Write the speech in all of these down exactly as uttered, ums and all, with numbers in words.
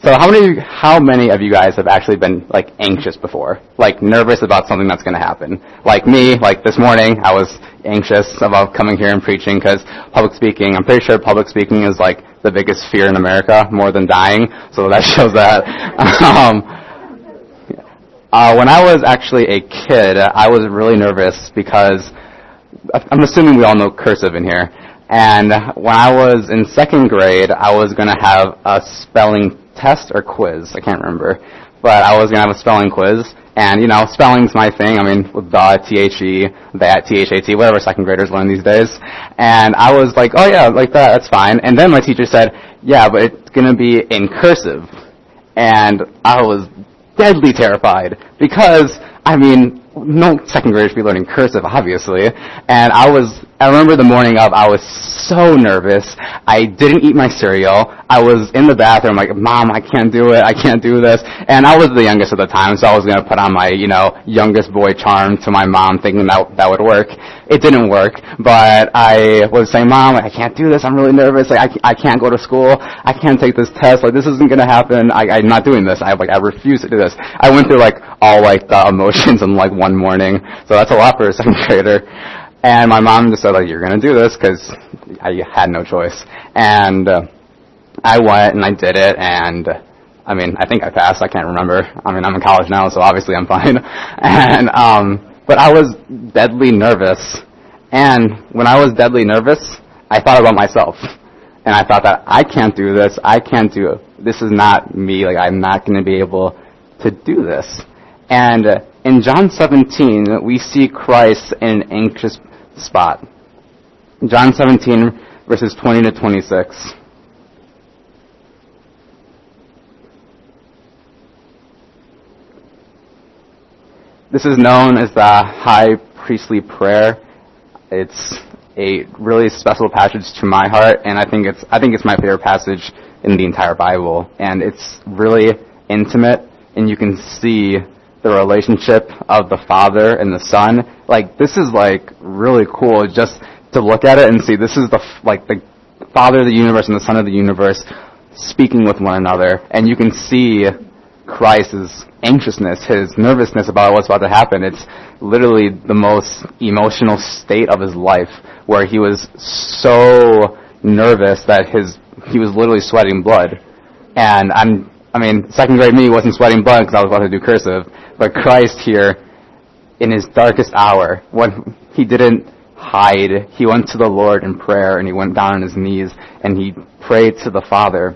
So how many how many of you guys have actually been like anxious before? Like nervous about something that's going to happen? Like me, like this morning, I was anxious about coming here and preaching because public speaking, I'm pretty sure public speaking is like the biggest fear in America, more than dying. So that shows that. um, uh, when I was actually a kid, I was really nervous because I'm assuming we all know cursive in here. And when I was in second grade, I was going to have a spelling test or quiz. I can't remember. But I was going to have a spelling quiz. And, you know, spelling's my thing. I mean, with the, T H E, that, T H A T, whatever second graders learn these days. And I was like, oh yeah, like that, that's fine. And then my teacher said, yeah, but it's going to be in cursive. And I was deadly terrified because, I mean, no second graders should be learning cursive, obviously. And I was, I remember the morning of, I was so nervous. I didn't eat my cereal. I was in the bathroom like, Mom, I can't do it. I can't do this. And I was the youngest at the time, so I was going to put on my, you know, youngest boy charm to my mom thinking that that would work. It didn't work, but I was saying, Mom, I can't do this. I'm really nervous. Like, I, I can't go to school. I can't take this test. Like, this isn't going to happen. I, I'm not doing this. I, like, I refuse to do this. I went through, like, all, like, the emotions in, like, one morning. So that's a lot for a second grader. And my mom just said, like, you're going to do this because I had no choice. And uh, I went and I did it. And, uh, I mean, I think I passed. I can't remember. I mean, I'm in college now, so obviously I'm fine. And, um, but I was deadly nervous. And when I was deadly nervous, I thought about myself. And I thought that I can't do this. I can't do it. This is not me. Like, I'm not going to be able to do this. And uh, in John seventeen, we see Christ in an anxious spot. John seventeen, verses twenty to twenty-six. This is known as the high priestly prayer. It's a really special passage to my heart, and I think it's I think it's my favorite passage in the entire Bible. And it's really intimate, and you can see the relationship of the Father and the Son. Like, this is like really cool just to look at it and see this is the like the Father of the universe and the Son of the universe speaking with one another, and you can see Christ's anxiousness, his nervousness about what's about to happen. It's literally the most emotional state of his life, where he was so nervous that his he was literally sweating blood. And I'm, I mean, second grade me wasn't sweating blood because I was about to do cursive, but Christ here, in his darkest hour, when he didn't hide, he went to the Lord in prayer, and he went down on his knees, and he prayed to the Father.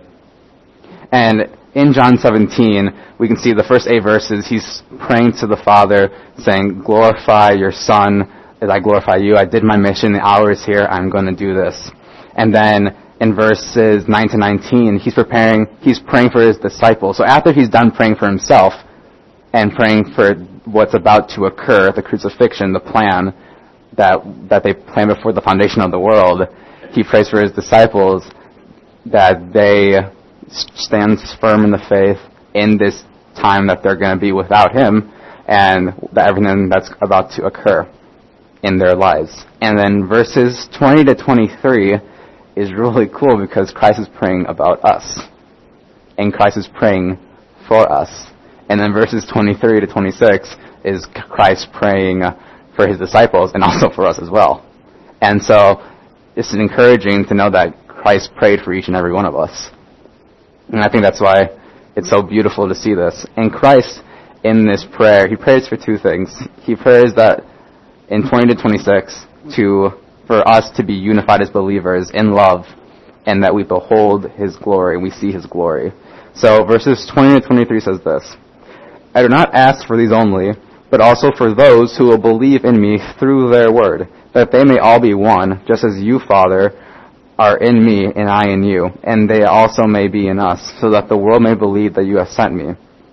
And in John seventeen, we can see the first eight verses, he's praying to the Father, saying, glorify your Son as I glorify you. I did my mission, the hour is here, I'm going to do this. And then in verses nine to nineteen, he's preparing, he's praying for his disciples. So after he's done praying for himself and praying for what's about to occur, the crucifixion, the plan that that they planned before the foundation of the world, he prays for his disciples that they stand firm in the faith in this time that they're going to be without him, and that everything that's about to occur in their lives. And then verses twenty to twenty-three is really cool because Christ is praying about us, and Christ is praying for us. And then verses twenty-three to twenty-six is Christ praying for his disciples and also for us as well. And so it's encouraging to know that Christ prayed for each and every one of us. And I think that's why it's so beautiful to see this. And Christ, in this prayer, he prays for two things. He prays that in twenty to twenty-six, to for us to be unified as believers in love, and that we behold his glory, and we see his glory. So verses twenty to twenty-three says this, I do not ask for these only, but also for those who will believe in me through their word, that they may all be one, just as you, Father, are in me and I in you, and they also may be in us, so that the world may believe that you have sent me.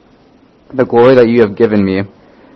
The glory that you have given me,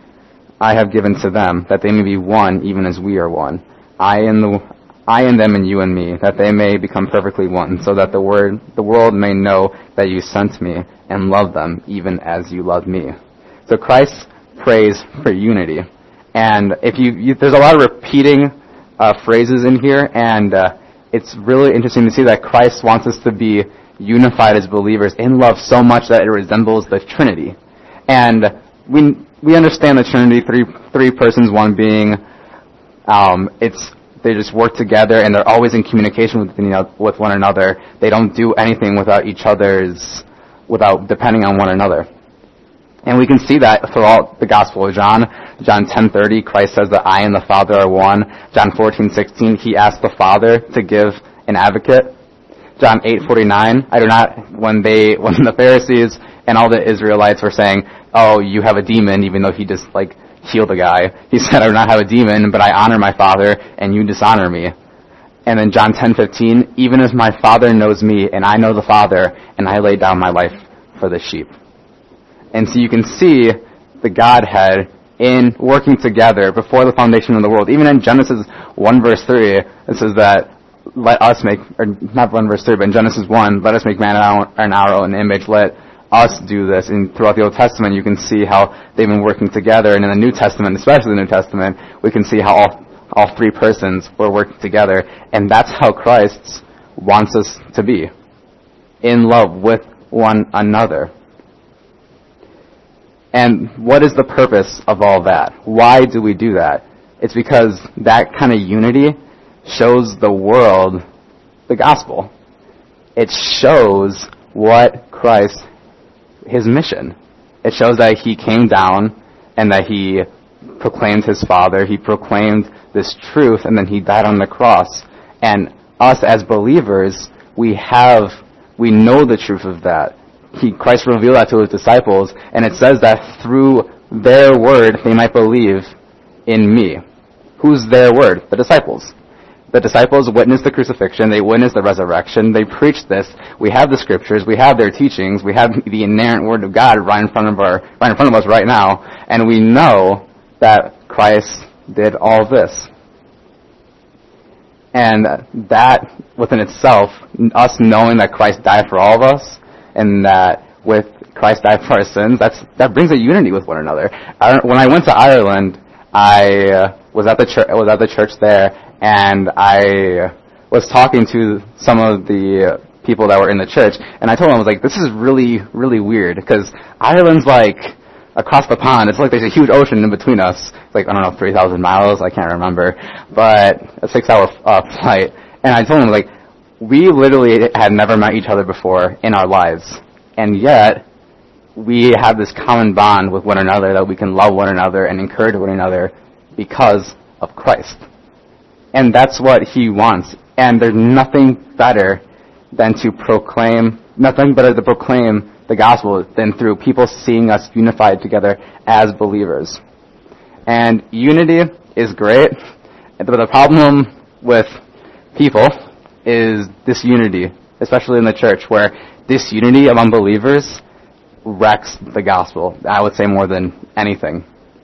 I have given to them, that they may be one, even as we are one. I and the I and them and you and me, that they may become perfectly one, so that the word the world may know that you sent me and love them, even as you loved me. So Christ prays for unity, and if you, you there's a lot of repeating uh, phrases in here, and uh, it's really interesting to see that Christ wants us to be unified as believers in love so much that it resembles the Trinity. And we we understand the Trinity, three three persons, one being. Um, it's they just work together, and they're always in communication with you know, with one another. They don't do anything without each other's, without depending on one another. And we can see that throughout the Gospel of John. John ten thirty, Christ says that I and the Father are one. John fourteen sixteen, he asked the Father to give an advocate. John eight forty-nine, I do not, when they, when the Pharisees and all the Israelites were saying, oh, you have a demon, even though he just, like, healed the guy. He said, I do not have a demon, but I honor my Father, and you dishonor me. And then John ten fifteen, even as my Father knows me, and I know the Father, and I lay down my life for the sheep. And so you can see the Godhead in working together before the foundation of the world. Even in Genesis one verse three, it says that let us make, or not one verse three, but in Genesis one, let us make man in our own image, let us do this. And throughout the Old Testament, you can see how they've been working together. And in the New Testament, especially the New Testament, we can see how all, all three persons were working together. And that's how Christ wants us to be, in love with one another. And what is the purpose of all that? Why do we do that? It's because that kind of unity shows the world the gospel. It shows what Christ, his mission. It shows that he came down and that he proclaimed his Father. He proclaimed this truth, and then he died on the cross. And us as believers, we have, we know the truth of that. He, Christ revealed that to his disciples, and it says that through their word they might believe in me. Who's their word? The disciples. The disciples witnessed the crucifixion, they witnessed the resurrection, they preached this. We have the scriptures, we have their teachings, we have the inerrant word of God right in front of our, right in front of us right now, and we know that Christ did all this. And that within itself, us knowing that Christ died for all of us, and that with Christ died for our sins, that's, that brings a unity with one another. I, when I went to Ireland, I uh, was at the church, was at the church there, and I was talking to some of the people that were in the church, and I told them, I was like, this is really, really weird, because Ireland's like across the pond. It's like there's a huge ocean in between us. It's like, I don't know, three thousand miles, I can't remember, but a six-hour uh, flight. And I told them, like, we literally had never met each other before in our lives, and yet we have this common bond with one another that we can love one another and encourage one another because of Christ. And that's what he wants. And there's nothing better than to proclaim, nothing better to proclaim the gospel than through people seeing us unified together as believers. And unity is great, but the problem with people is disunity, especially in the church, where disunity among believers wrecks the gospel, I would say, more than anything.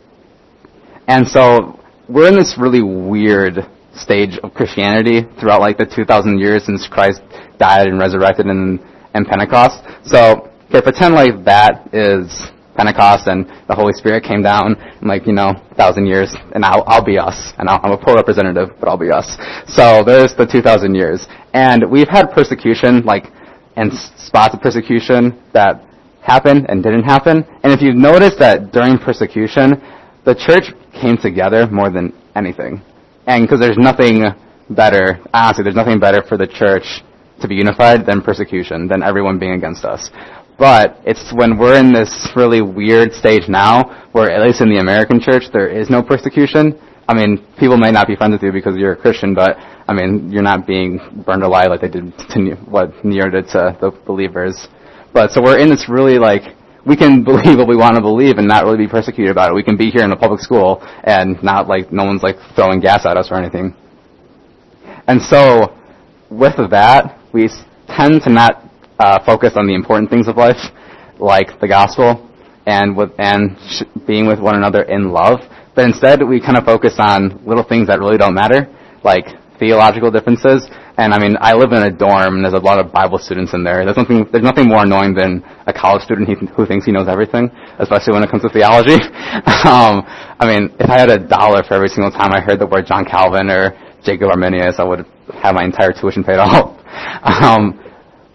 And so we're in this really weird stage of Christianity throughout like the two thousand years since Christ died and resurrected in, in Pentecost. So, okay, pretend like that is Pentecost and the Holy Spirit came down in like, you know, a thousand years, and I'll, I'll be us. And I'll, I'm a poor representative, but I'll be us. So there's the two thousand years. And we've had persecution, like, and spots of persecution that happened and didn't happen. And if you've noticed that during persecution, the church came together more than anything. And because there's nothing better, honestly, there's nothing better for the church to be unified than persecution, than everyone being against us. But it's when we're in this really weird stage now, where at least in the American church, there is no persecution. I mean, people may not be friends with you because you're a Christian, but, I mean, you're not being burned alive like they did to what Nero did to the believers. But so we're in this really, like, we can believe what we want to believe and not really be persecuted about it. We can be here in the public school and not, like, no one's, like, throwing gas at us or anything. And so, with that, we tend to not uh, focus on the important things of life, like the gospel and with and sh- being with one another in love. But instead, we kind of focus on little things that really don't matter, like theological differences. And I mean, I live in a dorm, and there's a lot of Bible students in there. There's nothing, there's nothing more annoying than a college student who thinks he knows everything, especially when it comes to theology. um, I mean, if I had a dollar for every single time I heard the word John Calvin or Jacob Arminius, I would have my entire tuition paid off. Um,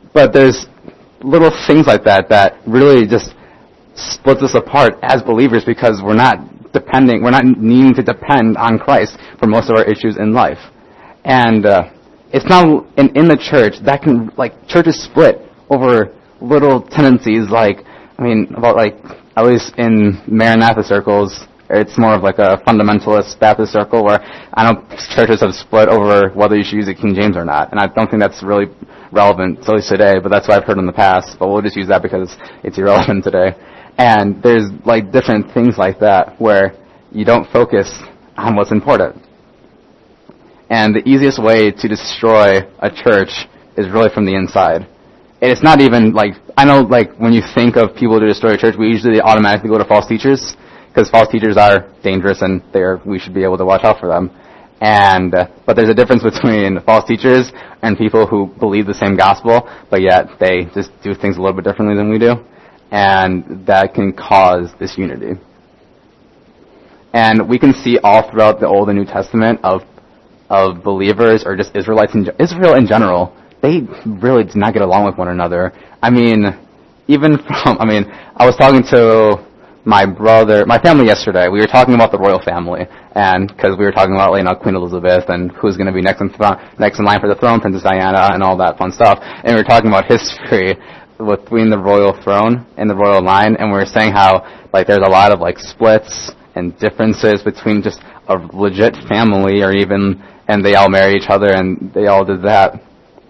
but there's little things like that that really just splits us apart as believers because we're not depending, we're not needing to depend on Christ for most of our issues in life. And uh, it's not in, in the church that can, like, churches split over little tendencies like, I mean, about like, at least in Maranatha circles, it's more of like a fundamentalist Baptist circle where I know churches have split over whether you should use the King James or not. And I don't think that's really relevant, at least today, but that's what I've heard in the past. But we'll just use that because it's irrelevant today. And there's like different things like that where you don't focus on what's important. And the easiest way to destroy a church is really from the inside. And it's not even like, I know like when you think of people to destroy a church, we usually automatically go to false teachers, because false teachers are dangerous and they're, we should be able to watch out for them. And, uh, but there's a difference between false teachers and people who believe the same gospel, but yet they just do things a little bit differently than we do. And that can cause disunity. And we can see all throughout the Old and New Testament of, of believers or just Israelites in, Israel in general, they really did not get along with one another. I mean, even from, I mean, I was talking to my brother, my family yesterday. We were talking about the royal family, and because we were talking about, you know, Queen Elizabeth and who's going to be next in, next in line for the throne, Princess Diana, and all that fun stuff. And we were talking about history between the royal throne and the royal line, and we were saying how, like, there's a lot of, like, splits and differences between just a legit family, or even, and they all marry each other, and they all did that.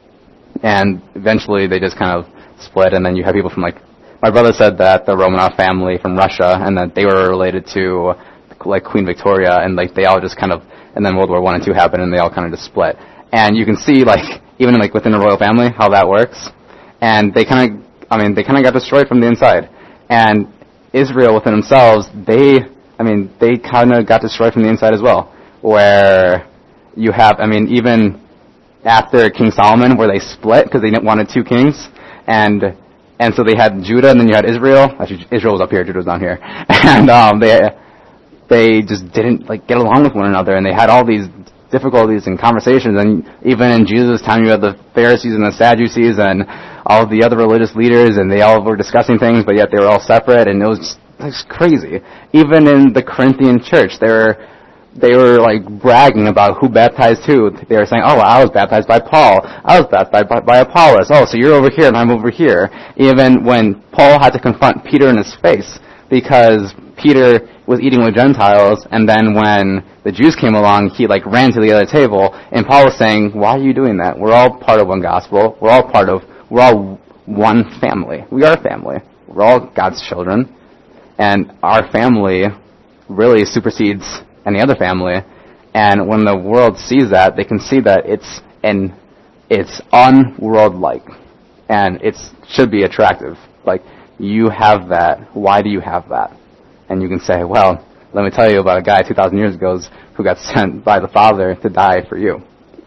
And eventually they just kind of split, and then you have people from, like, my brother said that the Romanov family from Russia, and that they were related to, like, Queen Victoria, and, like, they all just kind of, and then World War One and Two happened, and they all kind of just split. And you can see, like, even, like, within the royal family, how that works. And they kind of, I mean, they kind of got destroyed from the inside. And Israel within themselves, they, I mean, they kind of got destroyed from the inside as well. Where you have, I mean, even after King Solomon, where they split because they wanted two kings, and and so they had Judah, and then you had Israel. Actually, Israel was up here, Judah was down here, and um, they they just didn't like get along with one another, and they had all these difficulties and conversations. And even in Jesus' time, you had the Pharisees and the Sadducees and all of the other religious leaders, and they all were discussing things, but yet they were all separate, and it was just, it was crazy. Even in the Corinthian church, they were they were like bragging about who baptized who. They were saying, "Oh, I was baptized by Paul. I was baptized by, by Apollos. Oh, so you're over here and I'm over here." Even when Paul had to confront Peter in his face because Peter was eating with Gentiles, and then when the Jews came along, he like ran to the other table, and Paul was saying, "Why are you doing that? We're all part of one gospel. We're all part of, we're all one family. We are a family. We're all God's children, and our family really supersedes any other family." And when the world sees that, they can see that it's an it's unworld-like, and it should be attractive. Like, you have that. Why do you have that? And you can say, well, let me tell you about a guy two thousand years ago who got sent by the Father to die for you.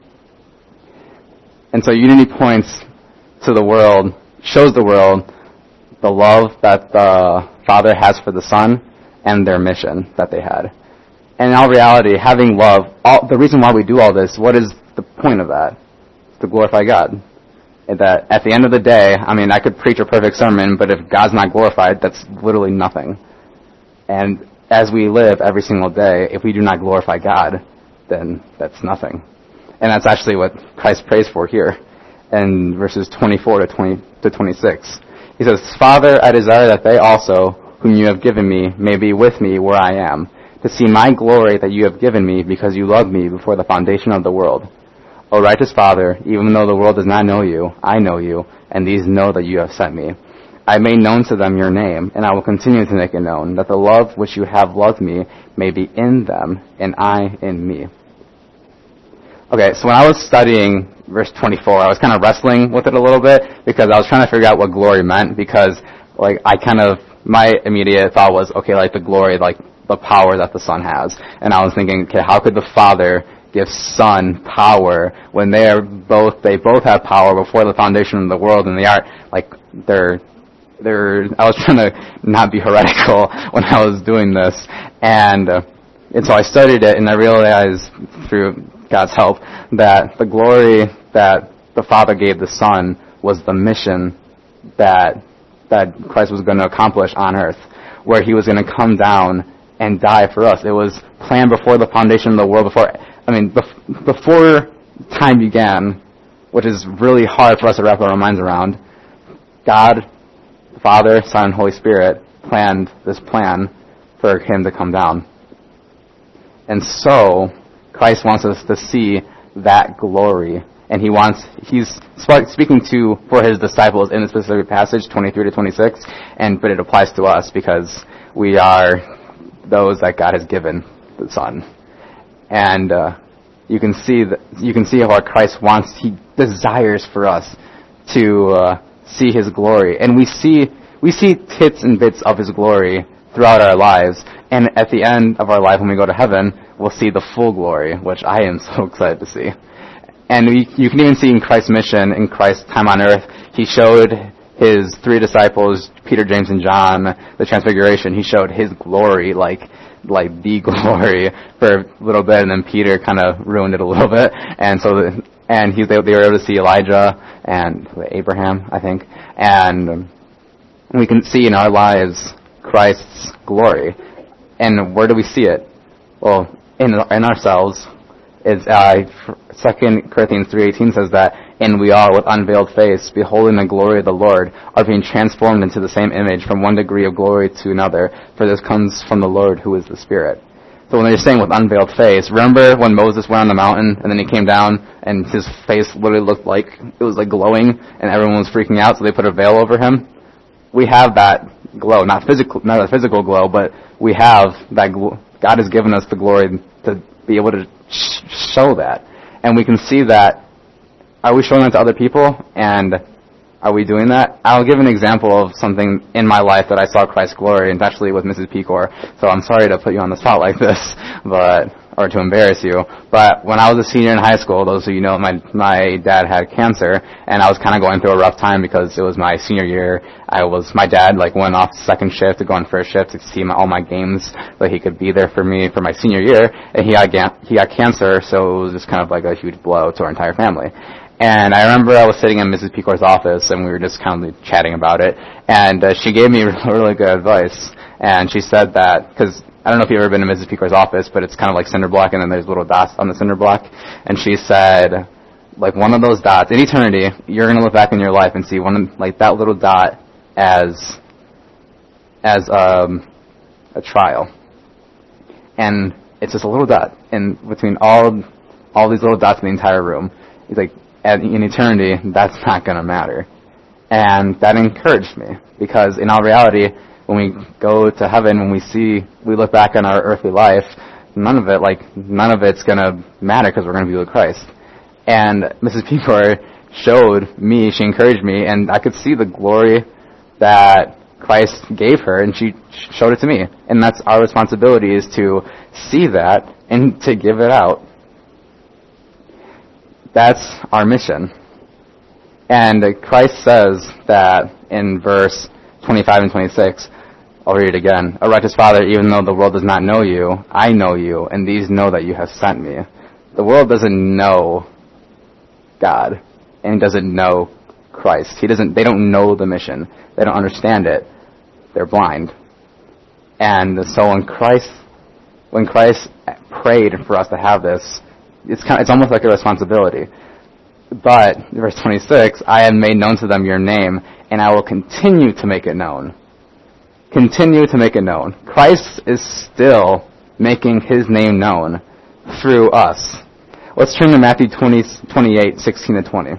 And so unity points to the world, shows the world the love that the Father has for the Son and their mission that they had. And in all reality, having love, all, the reason why we do all this, what is the point of that? To glorify God. And that at the end of the day, I mean, I could preach a perfect sermon, but if God's not glorified, that's literally nothing. And as we live every single day, if we do not glorify God, then that's nothing. And that's actually what Christ prays for here in verses twenty-four to twenty to twenty-six. He says, "Father, I desire that they also, whom you have given me, may be with me where I am, to see my glory that you have given me, because you loved me before the foundation of the world. O righteous Father, even though the world does not know you, I know you, and these know that you have sent me. I made known to them your name, and I will continue to make it known, that the love which you have loved me may be in them, and I in me." Okay, so when I was studying verse twenty-four, I was kind of wrestling with it a little bit, because I was trying to figure out what glory meant, because, like, I kind of, my immediate thought was, okay, like, the glory, like, the power that the Son has. And I was thinking, okay, how could the Father give Son power when they are both, they both have power before the foundation of the world, and they are, like, they're, they're, I was trying to not be heretical when I was doing this. And, uh, and so I studied it, and I realized through God's help that the glory that the Father gave the Son was the mission that that Christ was going to accomplish on earth, where he was going to come down and die for us. It was planned before the foundation of the world, before, I mean, bef- before time began, which is really hard for us to wrap our minds around. God, Father, Son, and Holy Spirit planned this plan for him to come down. And so, Christ wants us to see that glory. And he wants, he's speaking to, for his disciples in the specific passage, twenty-three to twenty-six, and, but it applies to us because we are those that God has given the Son. And, uh, you can see that, you can see how Christ wants, he desires for us to, uh, see his glory. And we see, we see tits and bits of his glory throughout our lives. And at the end of our life, when we go to heaven, we'll see the full glory, which I am so excited to see. And we, you can even see in Christ's mission, in Christ's time on earth, he showed his three disciples, Peter, James, and John, the transfiguration. He showed his glory, like, like the glory for a little bit, and then Peter kind of ruined it a little bit. And so, the, and he, they, they were able to see Elijah and Abraham, I think. And we can see in our lives Christ's glory. And where do we see it? Well, in in ourselves. It's uh, Second Corinthians three eighteen says that, and we all, with unveiled face, beholding the glory of the Lord, are being transformed into the same image from one degree of glory to another, for this comes from the Lord who is the Spirit. So when they're saying with unveiled face, remember when Moses went on the mountain and then he came down and his face literally looked like, it was like glowing and everyone was freaking out, so they put a veil over him? We have that glow, not physical, not a physical glow, but we have that glow. God has given us the glory to be able to sh- show that. And we can see that. Are we showing that to other people? And are we doing that? I'll give an example of something in my life that I saw Christ's glory, and actually with Missus Pecor. So I'm sorry to put you on the spot like this, but or to embarrass you. But when I was a senior in high school, those of you know, my my dad had cancer, and I was kind of going through a rough time because it was my senior year. I was my dad like went off second shift to go on first shift to see my, all my games, so he could be there for me for my senior year. And he got he got cancer, so it was just kind of like a huge blow to our entire family. And I remember I was sitting in Missus Pecor's office, and we were just kind of chatting about it. And uh, she gave me really good advice. And she said that, because I don't know if you've ever been to Missus Pecor's office, but it's kind of like cinder block, and then there's little dots on the cinder block. And she said, like one of those dots, in eternity, you're going to look back in your life and see one, like that little dot as, as um, a trial. And it's just a little dot in between all, all these little dots in the entire room. It's like, At, in eternity, that's not going to matter. And that encouraged me, because in all reality, when we go to heaven, when we see, we look back on our earthly life, none of it, like, none of it's going to matter because we're going to be with Christ. And Missus Pecor showed me, she encouraged me, and I could see the glory that Christ gave her, and she showed it to me. And that's our responsibility, is to see that and to give it out. That's our mission. And Christ says that in verse twenty-five and twenty-six, I'll read it again. A righteous Father, even though the world does not know you, I know you, and these know that you have sent me. The world doesn't know God, and doesn't know Christ. He doesn't. They don't know the mission. They don't understand it. They're blind. And so when Christ, when Christ prayed for us to have this, It's kind of, it's almost like a responsibility. But, verse twenty-six, I have made known to them your name, and I will continue to make it known. Continue to make it known. Christ is still making his name known through us. Let's turn to Matthew twenty, twenty-eight, sixteen to twenty.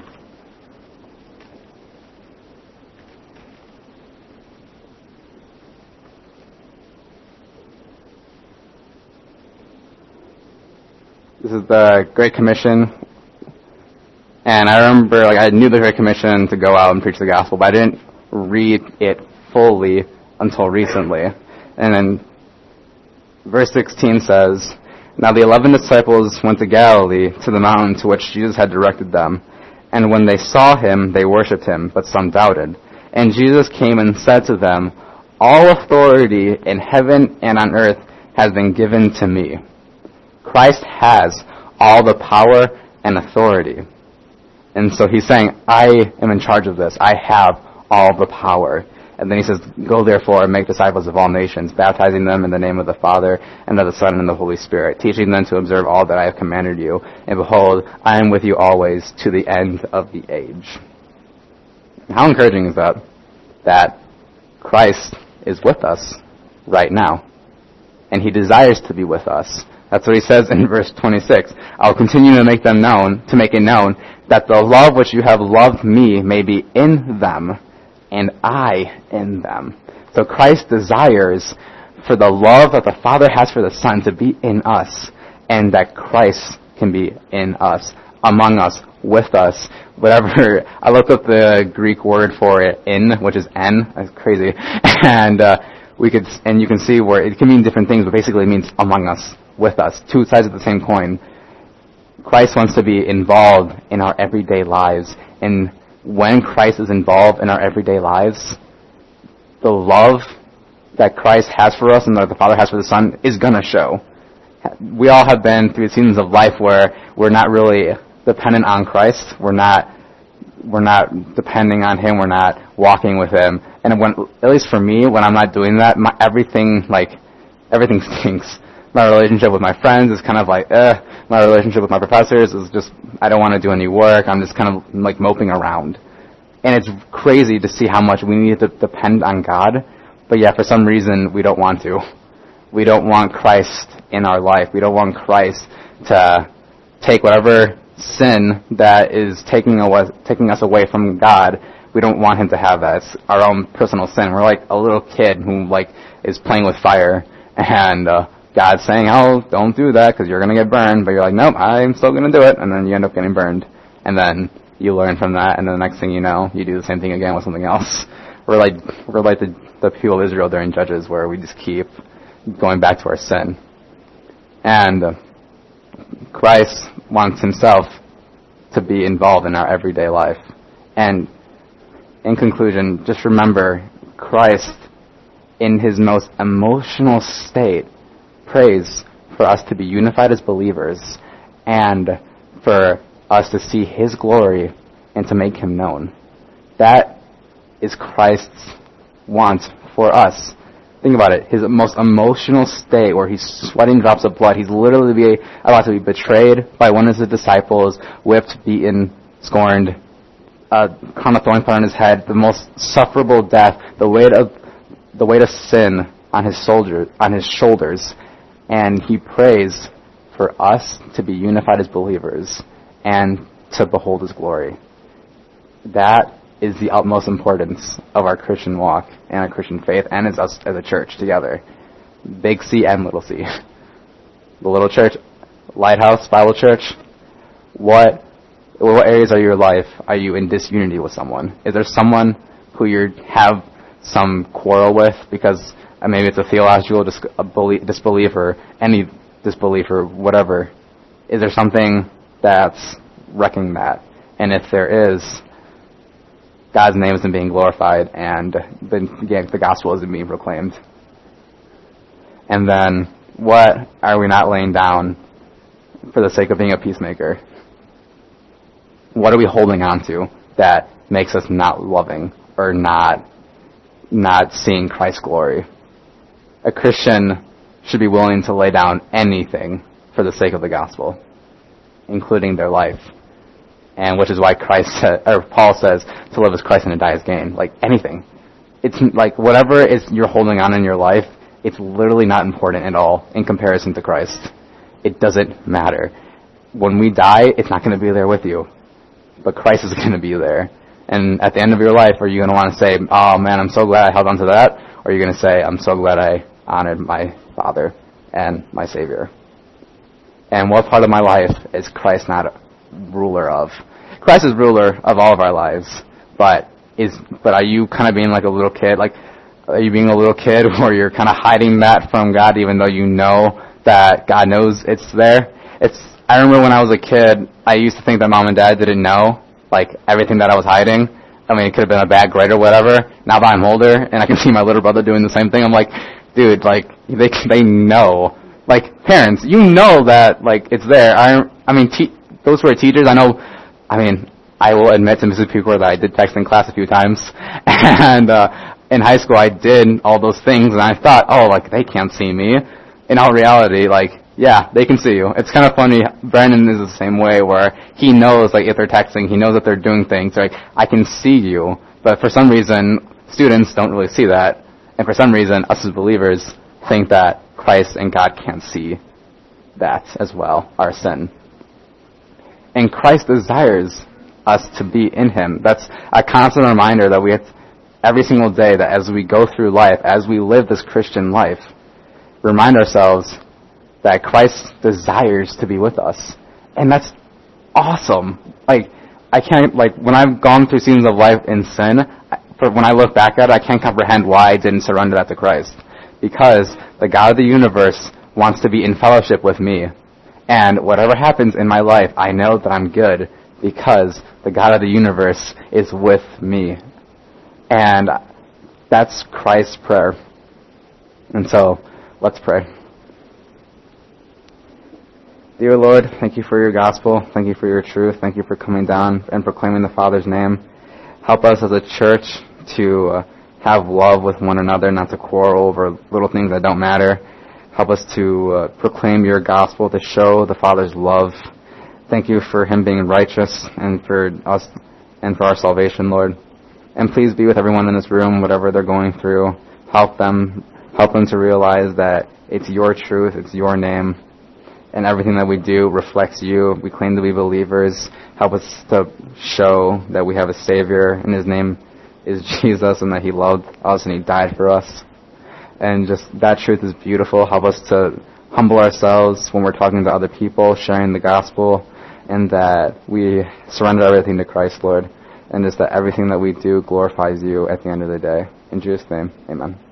This is the Great Commission, and I remember, like, I knew the Great Commission to go out and preach the gospel, but I didn't read it fully until recently. And then verse sixteen says, Now the eleven disciples went to Galilee, to the mountain to which Jesus had directed them. And when they saw him, they worshipped him, but some doubted. And Jesus came and said to them, All authority in heaven and on earth has been given to me. Christ has all the power and authority. And so he's saying, I am in charge of this. I have all the power. And then he says, go therefore and make disciples of all nations, baptizing them in the name of the Father, and of the Son, and of the Holy Spirit, teaching them to observe all that I have commanded you. And behold, I am with you always to the end of the age. How encouraging is that? That Christ is with us right now. And he desires to be with us. That's what he says in verse twenty-six. I'll continue to make them known, to make it known, that the love which you have loved me may be in them, and I in them. So Christ desires for the love that the Father has for the Son to be in us, and that Christ can be in us, among us, with us. Whatever, I looked up the Greek word for it, in, which is en. That's crazy. And uh, we could, and you can see where it can mean different things, but basically it means among us, with us, two sides of the same coin. Christ wants to be involved in our everyday lives, and when Christ is involved in our everyday lives, the love that Christ has for us and that the Father has for the Son is going to show. We all have been through seasons of life where we're not really dependent on Christ. We're not we're not depending on Him. We're not walking with Him. And when, at least for me, when I'm not doing that, my, everything like everything stinks. My relationship with my friends is kind of like, eh. My relationship with my professors is just, I don't want to do any work. I'm just kind of like moping around. And it's crazy to see how much we need to depend on God. But yeah, for some reason, we don't want to. We don't want Christ in our life. We don't want Christ to take whatever sin that is taking away, taking us away from God. We don't want Him to have that. It's our own personal sin. We're like a little kid who like is playing with fire, and uh, God's saying, oh, don't do that because you're going to get burned. But you're like, nope, I'm still going to do it. And then you end up getting burned. And then you learn from that. And then the next thing you know, you do the same thing again with something else. We're like, we're like the, the people of Israel during Judges, where we just keep going back to our sin. And uh, Christ wants Himself to be involved in our everyday life. And in conclusion, just remember, Christ, in His most emotional state, prays for us to be unified as believers and for us to see His glory and to make Him known. That is Christ's want for us. Think about it. His most emotional state where He's sweating drops of blood. He's literally be, about to be betrayed by one of His disciples, whipped, beaten, scorned, a crown of thorns put on His head, the most sufferable death, the weight of the weight of sin on His soldier, on His shoulders. And He prays for us to be unified as believers and to behold His glory. That is the utmost importance of our Christian walk and our Christian faith, and as us as a church together. Big C and little c. The little church, Lighthouse Bible Church, what what areas of your life are you in disunity with someone? Is there someone who you have some quarrel with because uh, maybe it's a theological dis- a belief, disbelief or any disbelief or whatever? Is there something that's wrecking that? And if there is, God's name isn't being glorified and the, the gospel isn't being proclaimed. And then, what are we not laying down for the sake of being a peacemaker? What are we holding on to that makes us not loving or not not seeing Christ's glory? A Christian should be willing to lay down anything for the sake of the gospel, including their life. And which is why Christ said, or Paul says, to live as Christ and to die as gain. Like anything. It's like whatever is you're holding on in your life, it's literally not important at all in comparison to Christ. It doesn't matter. When we die, it's not going to be there with you. But Christ is going to be there. And at the end of your life, are you going to want to say, oh man, I'm so glad I held on to that? Or are you going to say, I'm so glad I honored my Father and my Savior? And what part of my life is Christ not ruler of? Christ is ruler of all of our lives, but is but are you kind of being like a little kid? Like, are you being a little kid where you're kind of hiding that from God, even though you know that God knows it's there? It's. I remember when I was a kid, I used to think that mom and dad didn't know, like, everything that I was hiding. I mean, it could have been a bad grade or whatever. Now that I'm older and I can see my little brother doing the same thing, I'm like, dude, like, they they know. Like, parents, you know that, like, it's there. I I mean, te- those who are teachers, I know, I mean, I will admit to Missus Pecor that I did text in class a few times, and uh, in high school I did all those things, and I thought, oh, like, they can't see me. In all reality, like, yeah, they can see you. It's kind of funny. Brandon is the same way, where he knows, like, if they're texting, he knows that they're doing things. Like, I can see you, but for some reason, students don't really see that, and for some reason, us as believers think that Christ and God can't see that as well, our sin. And Christ desires us to be in Him. That's a constant reminder that we have to, every single day, that as we go through life, as we live this Christian life, remind ourselves that Christ desires to be with us. And that's awesome. Like, I can't, like, when I've gone through seasons of life in sin, but when I look back at it, I can't comprehend why I didn't surrender that to Christ. Because the God of the universe wants to be in fellowship with me. And whatever happens in my life, I know that I'm good because the God of the universe is with me. And that's Christ's prayer. And so, let's pray. Dear Lord, thank you for your gospel. Thank you for your truth. Thank you for coming down and proclaiming the Father's name. Help us as a church to uh, have love with one another, not to quarrel over little things that don't matter. Help us to uh, proclaim your gospel, to show the Father's love. Thank you for Him being righteous and for us and for our salvation, Lord. And please be with everyone in this room, whatever they're going through. Help them, help them to realize that it's your truth, it's your name, and everything that we do reflects you. We claim to be believers. Help us to show that we have a Savior, and His name is Jesus, and that He loved us and He died for us. And just that truth is beautiful. Help us to humble ourselves when we're talking to other people, sharing the gospel, and that we surrender everything to Christ, Lord. And just that everything that we do glorifies you at the end of the day. In Jesus' name, amen.